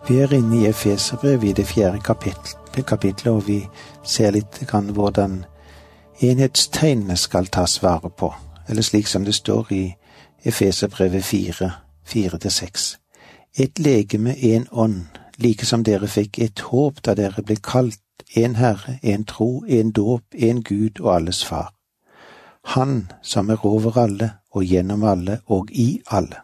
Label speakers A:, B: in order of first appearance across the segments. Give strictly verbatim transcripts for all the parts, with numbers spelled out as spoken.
A: Vi er inne i Efeserbrevet i det fjerde kapittel, kapittel, og vi ser litt grann hvordan enhetstegnene skal tas vare på, eller slik som det står i Efeserbrevet fire, fire til seks. Et legeme, en ånd, like som dere fikk et håp da dere ble kalt, en Herre, en tro, en dåp, en Gud og alles far. Han som er over alle og gjennom alle og i alle.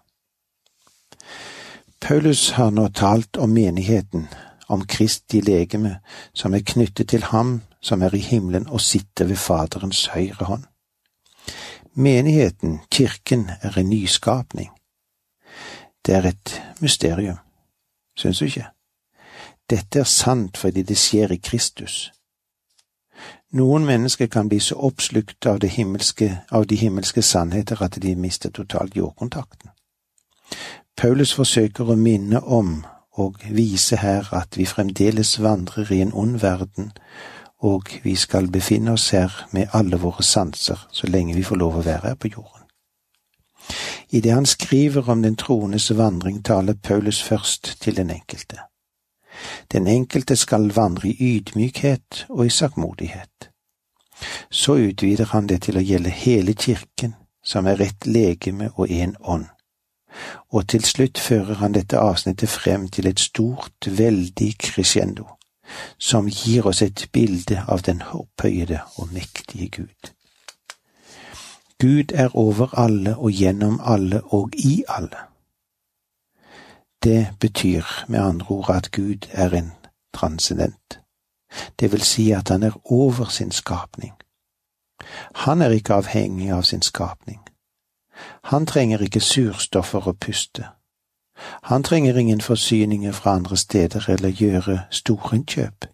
A: Paulus har nå talt om menigheten, om Kristi legeme, som er knyttet til ham som er i himmelen og sitter ved Faderens høyre hånd. Menigheten, kirken, er en nyskapning. Det er et mysterium, synes du ikke? Dette er sant fordi det skjer i Kristus. Noen mennesker kan bli så oppslukt av, det himmelske, av de himmelske sannheter at de mister totalt jordkontakten. Paulus forsøker å minne om og vise her at vi fremdeles vandrer i en ond verden, og vi skal befinne oss her med alle våre sanser så lenge vi får lov å være her på jorden. I det han skriver om den troendes vandring taler Paulus først til den enkelte. Den enkelte skal vandre i ydmykhet og i saktmodighet. Så utvider han det til å gjelde hele kirken, som er ett legeme og en ånd. Og til slutt fører han dette avsnittet frem til et stort, veldig crescendo, som gir oss et bilde av den opphøyede og mektige Gud. Gud er over alle og gjennom alle og i alle. Det betyr med andre ord at Gud er en transcendent. Det vil si at han er over sin skapning. Han er ikke avhengig av sin skapning. Han trenger ikke surstoffer å puste. Han trenger ingen forsyninger fra andre steder eller gjøre storinnkjøp.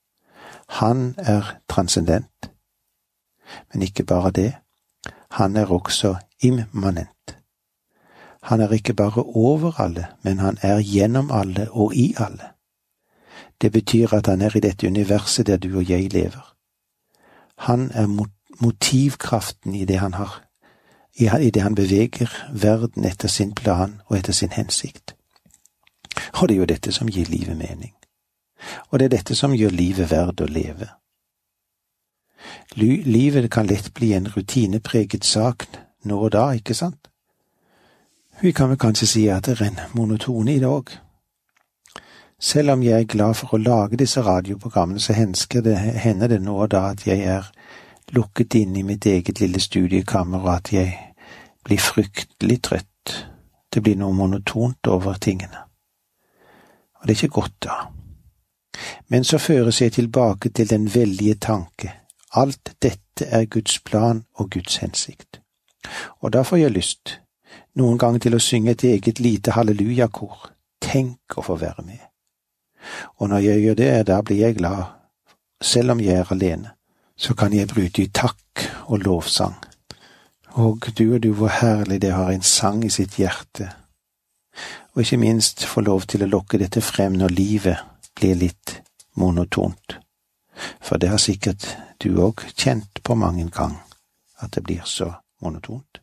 A: Han er transcendent. Men ikke bare det. Han er også immanent. Han er ikke bare over alle, men han er gjennom alle og i alle. Det betyr at han er i dette universet der du og jeg lever. Han er motivkraften i det han har, i det han beveger verden etter sin plan og etter sin hensikt. Og det er jo dette som gir livet mening. Og det er dette som gjør livet verd å leve. Livet kan lett bli en rutinepreget sak nå og da, ikke sant? Vi kan vel kanskje si at det er en monotone i det også. Selv om jeg er glad for å lage disse radioprogrammene, så det, hender det nå og da at jeg er lukket inn i mitt eget lille studiekammer, og at jeg blir fryktelig trøtt. Det blir noe monotont over tingene. Og det er ikke godt da. Men så føres jeg tilbake til den veldige tanke. Alt dette er Guds plan og Guds hensikt. Og da får jeg lyst noen gang til å synge et eget lite hallelujakor. Tenk å få være med. Og når jeg gjør det, da blir jeg glad. Selv om jeg er alene, så kan jeg bryte i takk og lovsang. Og du og du, hvor herlig det har en sang i sitt hjerte. Og ikke minst få lov til å lokke dette frem når livet blir litt monotont. For det har sikkert du også kjent på mange gang, at det blir så monotont.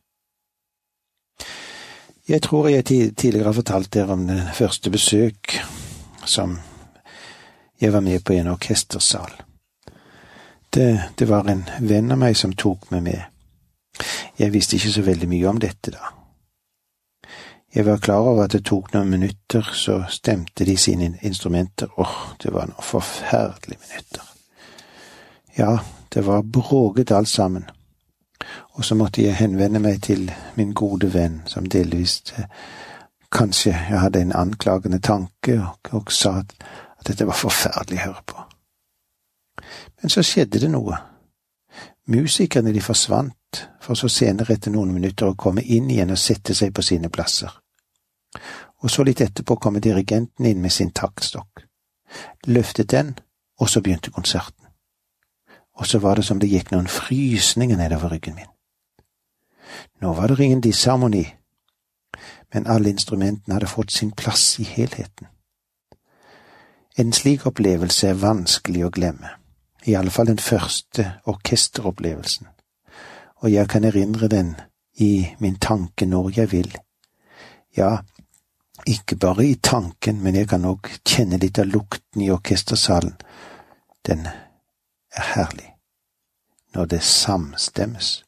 A: Jeg tror jeg tidligere har fortalt dere om det første besøk som jeg var med på i en orkestersal. Det, det var en venn av meg som tok meg med. Jeg visste ikke så veldig mye om dette da. Jeg var klar over at det tok noen minutter, så stemte de sine instrumenter. Åh, oh, det var noen forferdelige minutter. Ja, det var bråget alt sammen. Og så måtte jeg henvende meg til min gode venn, som delvis kanskje jeg hadde en anklagende tanke, og, og sa at, at dette var forferdelig å høre på. Men så skjedde det noe. Musikerne de forsvant, for så senere etter noen minutter å komme inn igjen og sette seg på sine plasser. Og så litt etterpå kom dirigenten inn med sin taktstokk. Løftet den, og så begynte konserten. Og så var det som det gikk noen frysninger nedover ryggen min. Nå var det ingen disharmoni, men alle instrumentene hadde fått sin plass i helheten. En slik opplevelse er vanskelig å glemme, i alle fall den første orkesteropplevelsen, og jeg kan erindre den i min tanke når jeg vil. Ja, Ikke bare i tanken, men jeg kan også kjenne litt av lukten i orkestersalen. Den er herlig, når det samstemmes.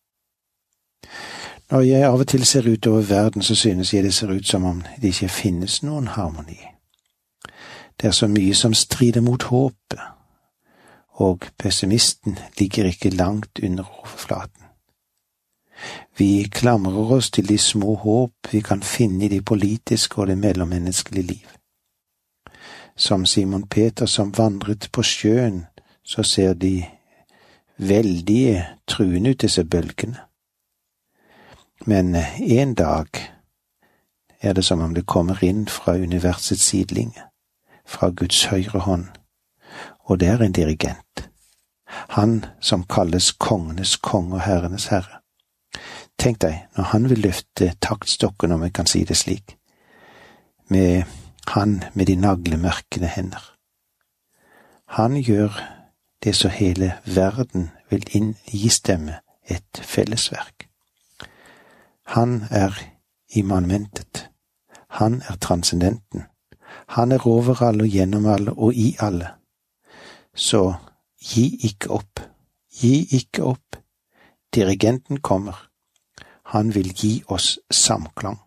A: Når jeg av og til ser ut over verden, så synes jeg det ser ut som om det ikke finnes noen harmoni. Det er så mye som strider mot håpet, og pessimisten ligger ikke langt under overflaten. Vi klamrer oss til de små håp vi kan finne i det politiske og det mellommenneskelige liv. Som Simon Peter som vandret på sjøen, så ser de veldige truende ut disse bølgene. Men en dag er det som om det kommer inn fra universets sidelinje, fra Guds høyre hånd, og det er en dirigent. Han som kalles kongenes konge og herrenes herre. Tenk deg, når han vil løfte taktstokken, om jeg kan si det slik, med han med de naglemerkede hender. Han gjør det så hele verden vil innistemme et fellesverk. Han er immanentet. Han er transcendenten. Han er over alle og gjennom alle og i alle. Så gi ikke opp. Gi ikke opp. Dirigenten kommer. Han vil gi oss samklang.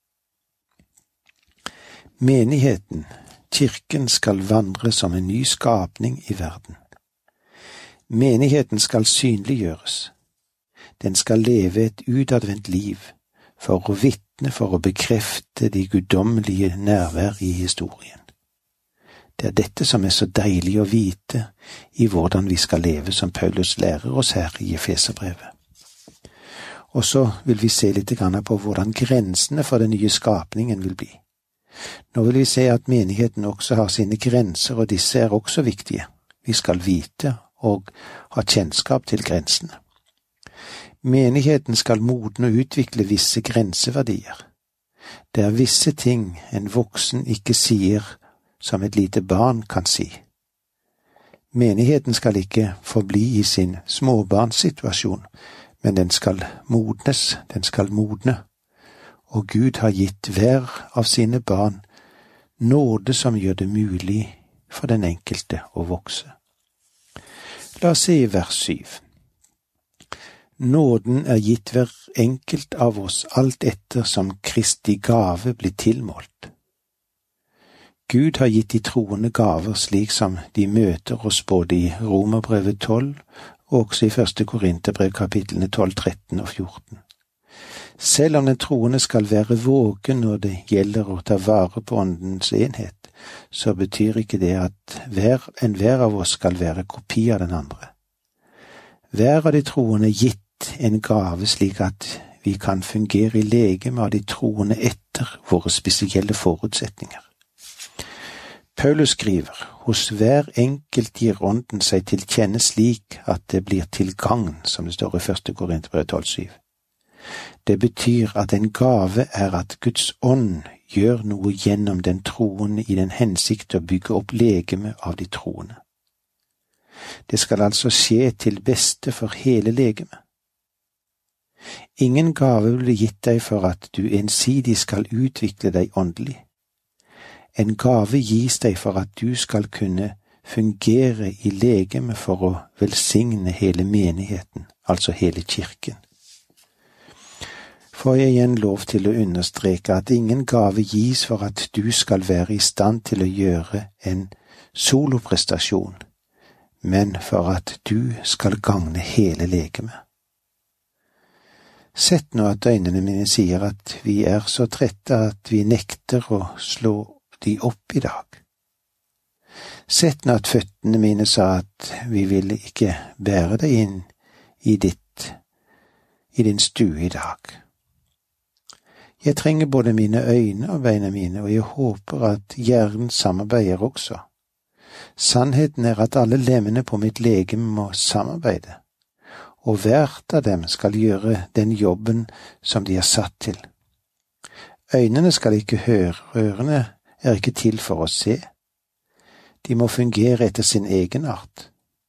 A: Menigheten, kirken, skal vandre som en ny skapning i verden. Menigheten skal synliggjøres. Den skal leve et utadvendt liv, for å vitne, for å bekrefte de guddommelige nærvær i historien. Det er dette som er så deilig å vite i hvordan vi skal leve, som Paulus lærer oss her i Efeserbrevet. Og så vil vi se litt på hvordan grensene for den nye skapningen vil bli. Nå vil vi se at menigheten også har sine grenser, og disse er også viktige. Vi skal vite og ha kjennskap til grensene. Menigheten skal modne og utvikle visse grenseverdier. Det er visse ting en voksen ikke sier som et lite barn kan si. Menigheten skal ikke forbli i sin småbarnssituasjon, men den skal modnes, den skal modne, og Gud har gitt hver av sine barn nåde som gjør det mulig for den enkelte å vokse. La oss se i vers syv. Nåden er gitt hver enkelt av oss alt etter som Kristi gave blir tilmålt. Gud har gitt de troende gaver slik som de møter oss både i Romerbrevet tolv og også i første Korinterbrev kapitlene tolv, tretten og fjorten. Selv om den troende skal være våken når det gjelder å ta vare på åndens enhet, så betyr ikke det at hver en hver av oss skal være kopi av den andre. Hver av de troende er gitt en gave slik at vi kan fungere i legeme av de troende etter våre spesielle forutsetninger. Paulus skriver, hos hver enkelt gir ånden seg til kjenne slik at det blir til gagn, som det står i første Korinterbrev tolv, syv. Det betyr at en gave er at Guds ånd gjør noe gjennom den troende i den hensikt å bygge opp legeme av de troende. Det skal altså skje til beste for hele legemet. Ingen gave blir gitt deg for at du ensidig skal utvikle deg åndelig. En gave gis deg for at du skal kunne fungere i legeme for å velsigne hele menigheten, altså hele kirken. Får jeg igjen lov til å understreke at ingen gave gis for at du skal være i stand til å gjøre en soloprestasjon, men for at du skal gagne hele legemet. Sett nå at øynene mine sier at vi er så trette at vi nekter å slå de opp i dag. Sett nå at føttene mine sa at vi vil ikke bære deg inn i ditt, i din stue i dag. Jeg trenger både mine øyne og beina mine, og jeg håper at hjernen samarbeider også. Sannheten er at alle lemmene på mitt legeme må samarbeide, og hvert av dem skal gjøre den jobben som de er satt til. Øynene skal ikke høre, ørene er ikke til for å se. De må fungere etter sin egen art.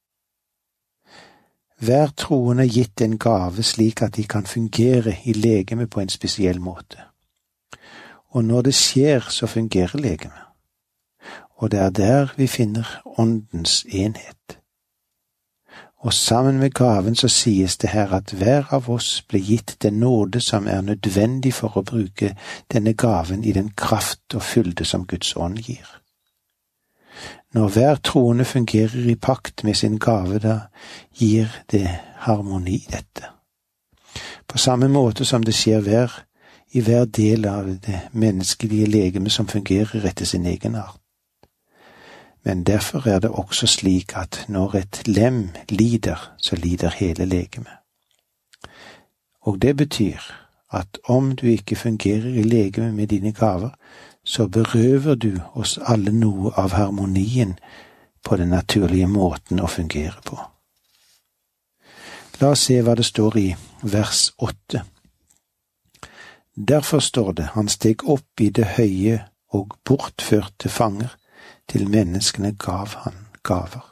A: Hver troende er gitt en gave slik at de kan fungere i legeme på en spesiell måte. Og når det skjer, så fungerer legemet. Og det er der vi finner åndens enhet. Og sammen med gaven så sies det her at hver av oss ble gitt den nåde som er nødvendig for å bruke denne gaven i den kraft og fylde som Guds ånd gir. Når hver troende fungerer i pakt med sin gave, da gir det harmoni i dette. På samme måte som det skjer hver, i hver del av det menneskelige legeme som fungerer etter sin egen art. Men derfor er det også slik at når et lem lider, så lider hele legemet. Og det betyr at om du ikke fungerer i legemet med dine gaver, så berøver du oss alle noe av harmonien på den naturlige måten å fungere på. La oss se hva det står i vers åtte. Derfor står det, han steg opp i det høye og bortførte fanger, til menneskene gav han gaver.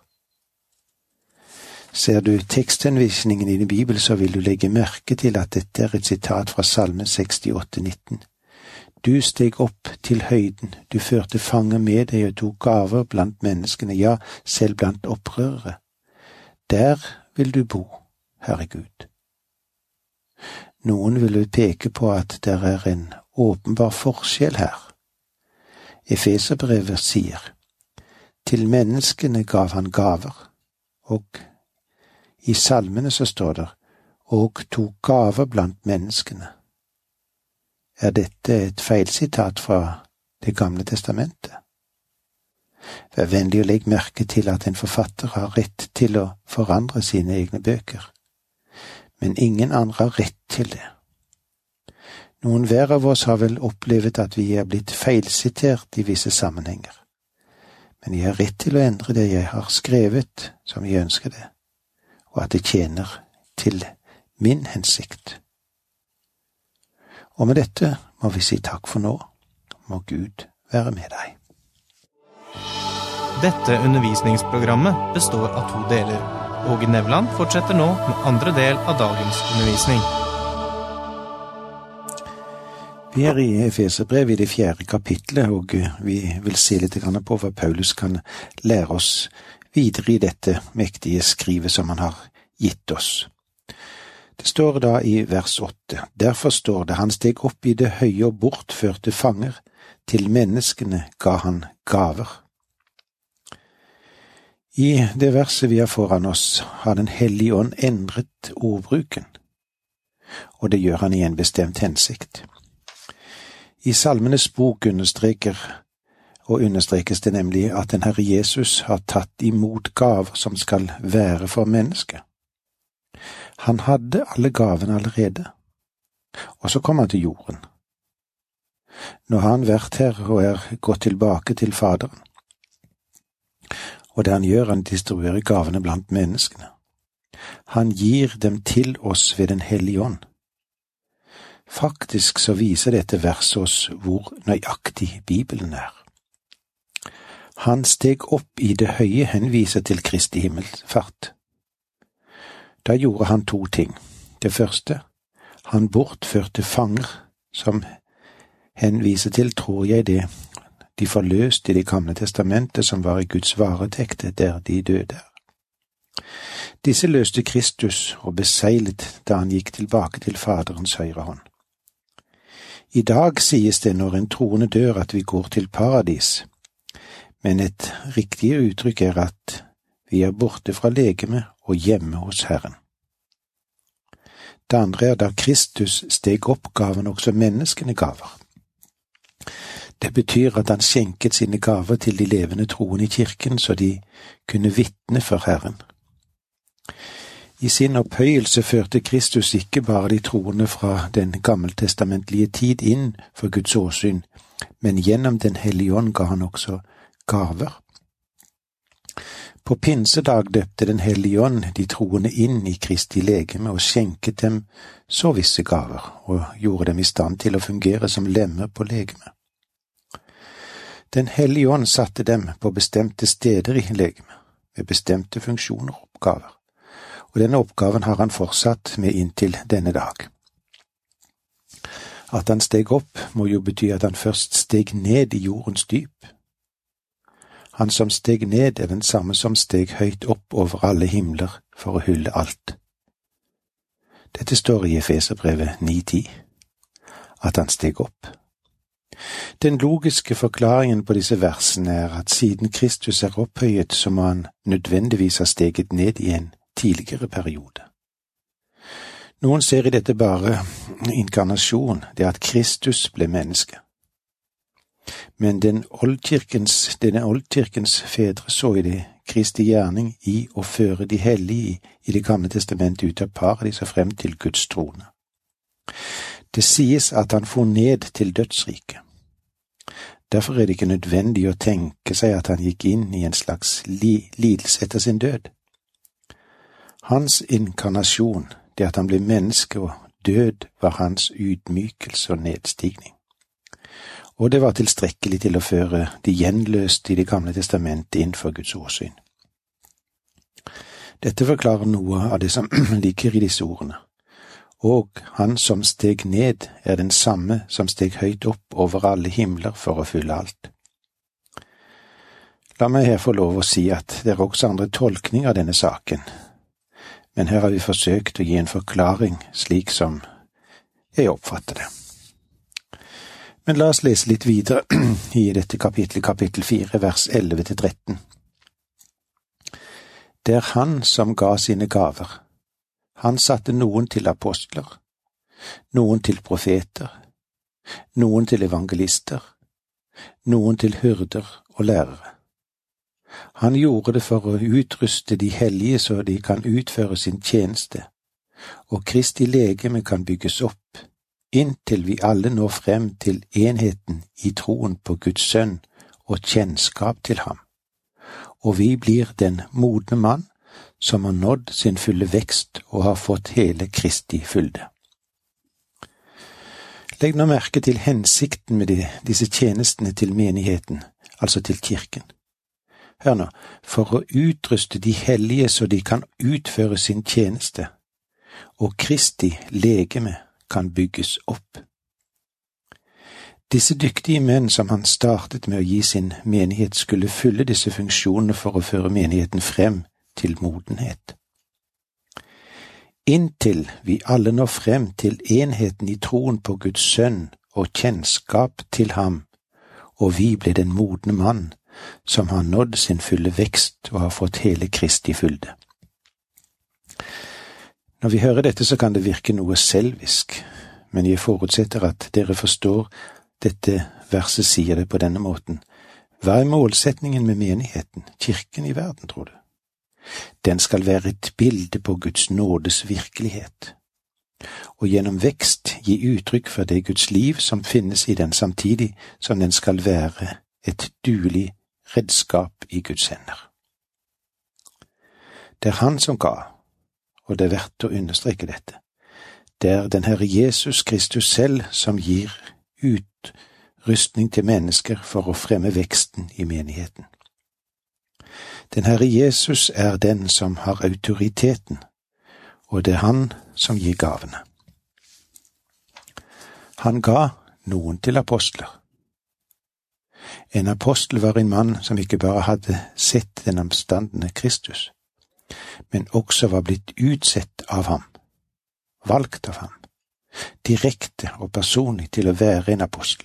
A: Ser du teksthenvisningen i din bibel, så vil du legge merke til at dette er et sitat fra Salme sekstiåtte nitten. Du steg opp til høyden, du førte fanger med deg og tok gaver blant menneskene, ja, selv blant opprørere. Der vil du bo, Herre Gud. Noen vil peke på at det er en åpenbar forskjell her. Efeserbrevet sier, til menneskene gav han gaver, og i salmene så står det, og tok gaver blant menneskene. Er dette et feilsitat fra Det gamle testamentet? Vær vennlig å legge merke til at en forfatter har rett til å forandre sine egne bøker, men ingen andre har rett til det. Noen hver av oss har vel opplevd at vi er blitt feilsitert i visse sammenhenger. Men jeg har rett til å endre det jeg har skrevet som jeg ønsker det, og at det tjener til min hensikt. Og med dette må vi si takk for nå. Må Gud være med deg.
B: Dette undervisningsprogrammet består av to deler. Åge Nevland fortsetter nå med andre del av dagens undervisning.
A: Vi er i Efeserbrevet i det fjerde kapitlet, og vi vil se litt på hva Paulus kan lære oss videre i dette mektige skrivet som han har gitt oss. Det står da i vers åtte, derfor står det, han steg opp i det høye og bortførte fanger, til menneskene ga han gaver. I det verset vi har foran oss, har den hellige ånd endret ordbruken, og det gjør han i en bestemt hensikt. I Salmenes bok understreker og understrekes det nemlig at den Herre Jesus har tatt imot gaver som skal være for mennesket. Han hadde alle gavene allerede, og så kom han til jorden. Nå har han vært her og er gått tilbake til Faderen, og det han gjør, han distribuerer gavene blant menneskene. Han gir dem til oss ved den hellige ånd. Faktisk så viser dette verset oss hvor nøyaktig Bibelen er. Han steg opp i det høye henviser til Kristi himmelfart. Da gjorde han to ting. Det første, han bortførte fanger, som henviser til, tror jeg det, de forløst i det gamle testamentet som var i Guds varetekt der de døde. Disse løste Kristus og beseglet da han gikk tilbake til Faderens høyre hånd. I dag sies det når en troende dør at vi går til paradis, men et riktigere uttrykk er at vi er borte fra legeme og hjemme hos Herren. Det andre er da Kristus steg opp, gav han også menneskene gaver. Det betyr at han skjenket sine gaver til de levende troende i kirken, så de kunne vitne for Herren. I sin opphøyelse førte Kristus ikke bare de troende fra den gammeltestamentlige tid inn for Guds åsyn, men gjennom den hellige ånd ga han også gaver. På pinsedag døpte den hellige ånd de troende inn i Kristi legeme og skjenket dem så visse gaver, og gjorde dem i stand til å fungere som lemmer på legeme. Den hellige ånd satte dem på bestemte steder i legeme, med bestemte funksjoner og oppgaver, og denne oppgaven har han fortsatt med inntil denne dag. At han steg opp må jo bety at han først steg ned i jordens dyp. Han som steg ned er den samme som steg høyt opp over alle himler for å hylle alt. Dette står i Efeserbrevet ni ti, at han steg opp. Den logiske forklaringen på disse versene er at siden Kristus er opphøyet, så må han nødvendigvis ha steget ned i en tidligere periode. Noen ser i dette bare inkarnasjon, det at Kristus ble menneske. Men den oldkirkens, denne oldkirkens fedre så i det Kristi gjerning i å føre de hellige i det gamle testamentet ut av paradis og frem til Guds trone. Det sies at han for ned til dødsriket. Derfor er det ikke nødvendig å tenke seg at han gikk inn i en slags li lidelse etter sin død. Hans inkarnasjon, det at han ble menneske og død, var hans ydmykelse og nedstigning. Og det var tilstrekkelig til å føre de gjenløste i det gamle testamentet inn for Guds åsyn. Dette forklarer noe av det som ligger i disse ordene. Og han som steg ned er den samme som steg høyt opp over alle himler for å fylle alt. La meg her få lov å si at det er også andre tolkninger av denne saken, men her har vi forsøkt å gi en forklaring slik som jeg oppfatter det. Men la oss lese litt videre i dette kapittelet, kapittel fire, vers elleve til tretten. Det er han som ga sine gaver. Han satte noen til apostler, noen til profeter, noen til evangelister, noen til hyrder og lærere. Han gjorde det for å utruste de hellige så de kan utføre sin tjeneste, og Kristi legeme kan bygges opp, inntil vi alle når frem til enheten i troen på Guds sønn og kjennskap til ham, og vi blir den modne mann som har nådd sin fulle vekst og har fått hele Kristi fylde. Legg nå merke til hensikten med de, disse tjenestene til menigheten, altså til kirken. Hør nå, for å utruste de hellige så de kan utføre sin tjeneste, og Kristi legeme kan bygges opp. Disse dyktige menn som han startet med å gi sin menighet skulle fylle disse funksjonene for å føre menigheten frem til modenhet. Inntil vi alle når frem til enheten i troen på Guds sønn og kjennskap til ham, og vi ble den modne mann som har nådd sin fulle vekst og har fått hele Kristi fylde. Når vi hører dette så kan det virke noe selvisk, men jeg forutsetter at dere forstår dette verset sier det på denne måten. Hva er målsetningen med menigheten, kirken i verden, tror du? Den skal være et bilde på Guds nådes virkelighet, og gjennom vekst gi uttrykk for det Guds liv som finnes i den samtidig som den skal være et duelig redskap i Guds hender. Det er han som ga, og det er verdt å understreke dette. Det er den Herre Jesus Kristus selv som gir utrustning til mennesker for å fremme veksten i menigheten. Den Herre Jesus er den som har autoriteten, og det er han som gir gavene. Han ga noen til apostler. En apostel var en mann som ikke bare hadde sett den oppstandende Kristus, men også var blitt utsett av ham, valgt av ham, direkte og personlig til å være en apostel.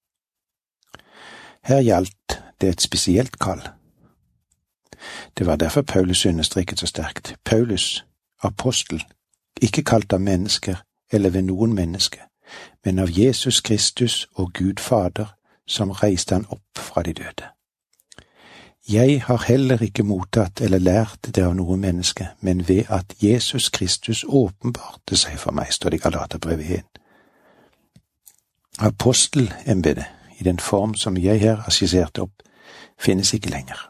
A: Her gjaldt det et spesielt kall. Det var derfor Paulus understreket så sterkt. Paulus, apostel, ikke kalt av mennesker eller ved noen menneske, men av Jesus Kristus og Gud Fader, som reiste han opp fra de døde. Jeg har heller ikke mottatt eller lært det av noe menneske, men ved at Jesus Kristus åpenbarte seg for meg, står det i Galaterbrevet én. Apostelembedet, i den form som jeg her har skissert opp, finnes ikke lenger.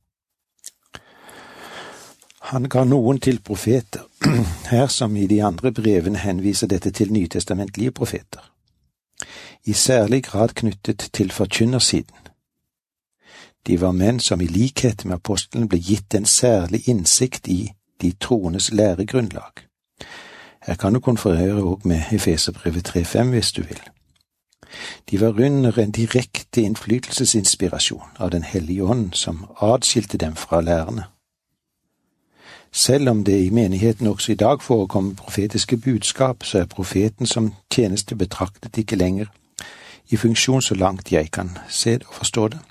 A: Han ga noen til profeter, her som i de andre brevene henviser dette til nytestamentlige profeter, i særlig grad knyttet til forkynnersiden. De var menn som i likhet med apostelen ble gitt en særlig innsikt i de troendes læregrunnlag. Her kan du konferere også med Efeserbrevet tre fem hvis du vil. De var under en direkte innflytelsesinspirasjon av Den hellige ånd som adskilte dem fra lærerne. Selv om det i menigheten også i dag forekommer profetiske budskap, så er profeten som tjeneste betraktet ikke lenger i funksjon så langt jeg kan se det og forstå det.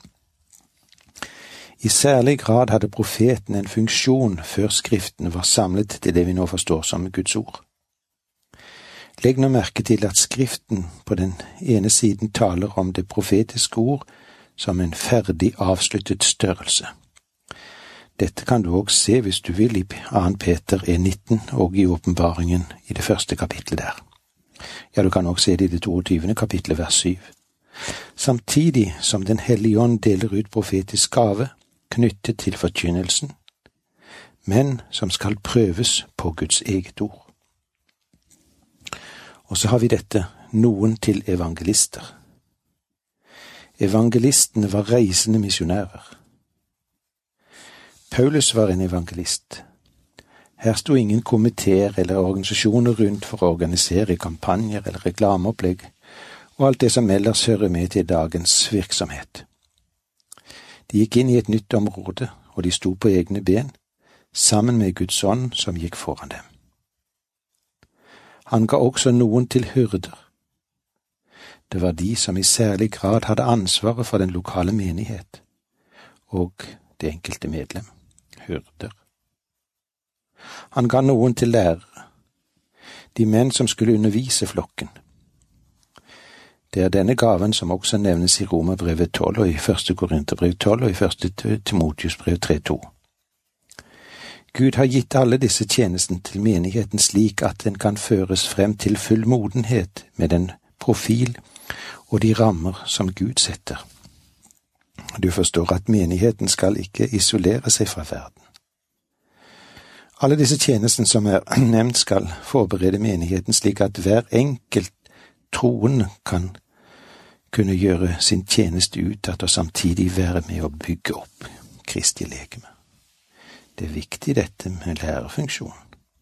A: I særlig grad hadde profeten en funksjon før Skriftene var samlet til det vi nå forstår som Guds ord. Legg nå merke til at Skriften på den ene siden taler om det profetiske ord som en ferdig avsluttet størrelse. Dette kan du også se hvis du vil i Annen Peter en nitten og i åpenbaringen i det første kapitlet der. Ja, du kan også se det i det toogtyvende kapitlet vers syv. Samtidig som Den hellige ånd deler ut profetisk gave knyttet til forkynnelsen, men som skal prøves på Guds eget ord. Og så har vi dette, noen til evangelister. Evangelistene var reisende misjonærer. Paulus var en evangelist. Her sto ingen komiteer eller organisasjoner rundt for å organisere kampanjer eller reklameopplegg, og alt det som ellers hører med til dagens virksomhet. De gikk inn i et nytt område, og de sto på egne ben, sammen med Guds ånd som gikk foran dem. Han ga også noen til hyrder. Det var de som i særlig grad hadde ansvaret for den lokale menighet, og det enkelte medlem, hyrder. Han ga noen til lærere, de menn som skulle undervise flokken. Det er denne gaven som også nevnes i Romerbrevet tolv og i første Korinterbrev tolv og i første Timotiusbrev tre to. Gud har gitt alle disse tjenesten til menigheten slik at den kan føres frem til full modenhet med den profil og de rammer som Gud setter. Du forstår at menigheten skal ikke isolere seg fra verden. Alle disse tjenestene som er nevnt skal forberede menigheten slik at hver enkelt troende kan kunne gjøre sin tjeneste utad og samtidig være med å bygge opp Kristi legeme. Det er viktig dette med lærerfunksjonen.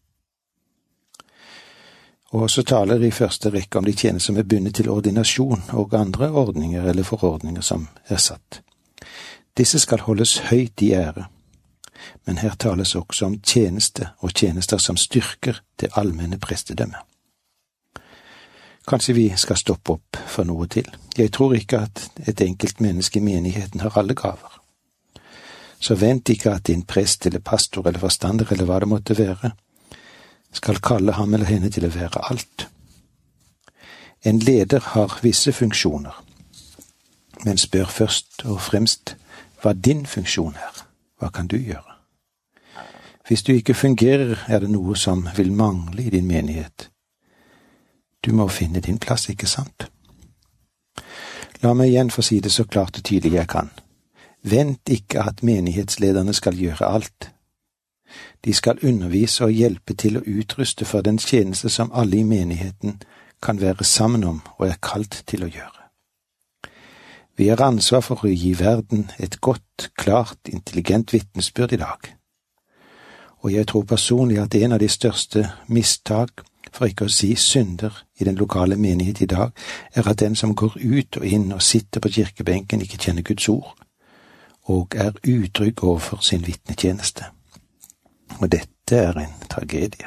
A: Og så taler i første rekke om de tjenester som er bundet til ordinasjon og andre ordninger eller forordninger som er satt. Disse skal holdes høyt i ære, men her tales også om tjeneste og tjenester som styrker det allmenne prestedømmet. Kanskje vi skal stoppe opp for noe til. Jeg tror ikke at et enkelt menneske i menigheten har alle gaver. Så vent ikke at din prest eller pastor eller forstander eller hva det måtte være, skal kalle ham eller henne til å være alt. En leder har visse funksjoner, men spør først og fremst hva din funksjon er. Hva kan du gjøre? Hvis du ikke fungerer, er det noe som vil mangle i din menighet. Du må finne din plass, ikke sant? La meg igjen få si det så klart og tydelig jeg kan. Vent ikke at menighetslederne skal gjøre alt. De skal undervise og hjelpe til å utruste for den tjeneste som alle i menigheten kan være sammen om og er kalt til å gjøre. Vi har ansvar for å gi verden et godt, klart, intelligent vitnesbyrd i dag. Og jeg tror personlig at en av de største mistak, for ikke å si synder, i den lokale menighet i dag, er at den som går ut og inn og sitter på kirkebenken ikke kjenner Guds ord, og er utrygg overfor sin vitnetjeneste. Og dette er en tragedie.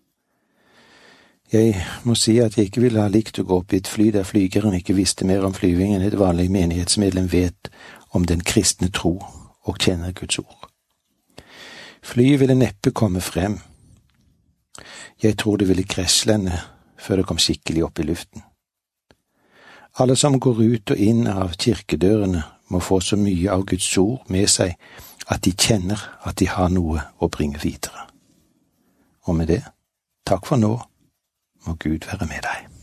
A: Jeg må si at jeg ikke ville ha likt å gå opp i et fly der flygeren ikke visste mer om flyving enn et vanlig menighetsmedlem vet om den kristne tro og kjenner Guds ord. Flyet ville neppe komme frem. Jeg tror det ville kreslende før det kom skikkelig opp i luften. Alle som går ut og inn av kirkedørene må få så mye av Guds ord med seg at de kjenner at de har noe å bringe videre. Og med det, takk for nå. Må Gud være med deg.